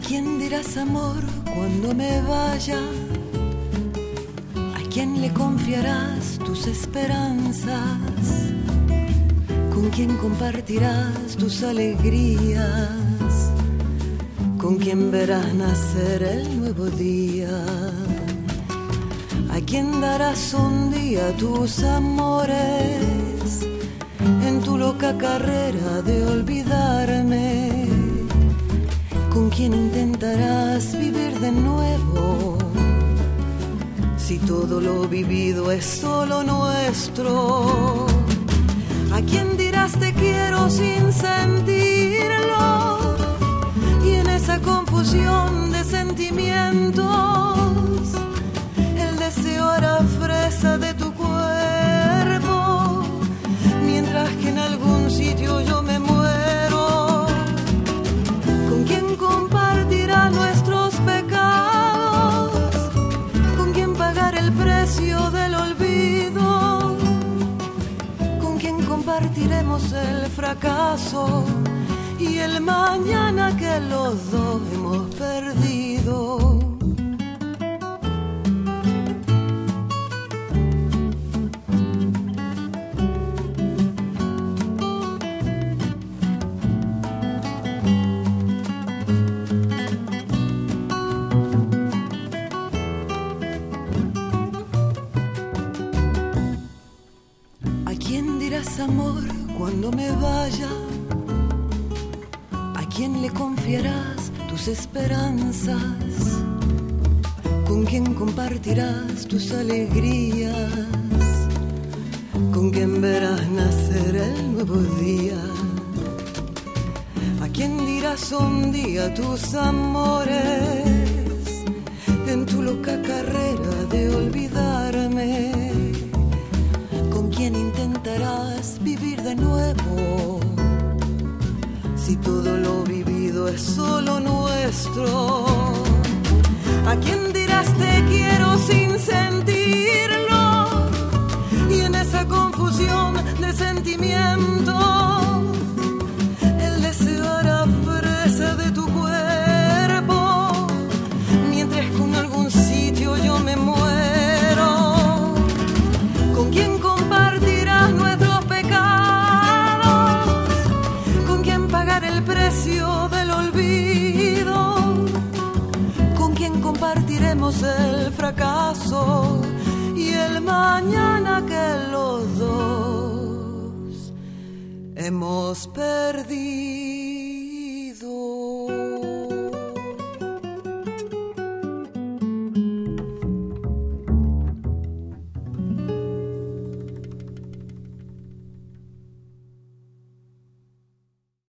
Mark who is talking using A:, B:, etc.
A: quién dirás amor cuando me vaya? ¿A quién le confiarás tus esperanzas? ¿Con quién compartirás tus alegrías? ¿Con quién verás nacer el nuevo día? ¿A quién darás un día tus amores en tu loca carrera de olvidarme? ¿Con quién intentarás vivir de nuevo si todo lo vivido es solo nuestro? ¿A quién dirás te quiero sin sentirlo? Y en esa confusión de sentimientos el deseo hará fresa de tu cuerpo, mientras que en algún sitio yo me muero. ¿Con quién compartirá nuestros pecados? ¿Con quién pagar el precio del olvido? ¿Con quién compartiremos el fracaso y el mañana que los dos hemos perdido? Amor, cuando me vaya, ¿a quién le confiarás tus esperanzas? ¿Con quién compartirás tus alegrías? ¿Con quién verás nacer el nuevo día? ¿A quién dirás un día tus amores en tu loca carrera de olvidarme? ¿Con quién intentarás vivir de nuevo si todo lo vivido es solo nuestro? ¿A quién dirás te quiero sin sentirlo? Y en esa confusión de sentimientos el deseo hará presa de tu cuerpo, mientras que en algún sitio yo me muero. ¿Con quién compartirás nuestros pecados? ¿Con quién pagar el precio del olvido? ¿Con quién compartiremos el fracaso y el mañana que los dos hemos perdido?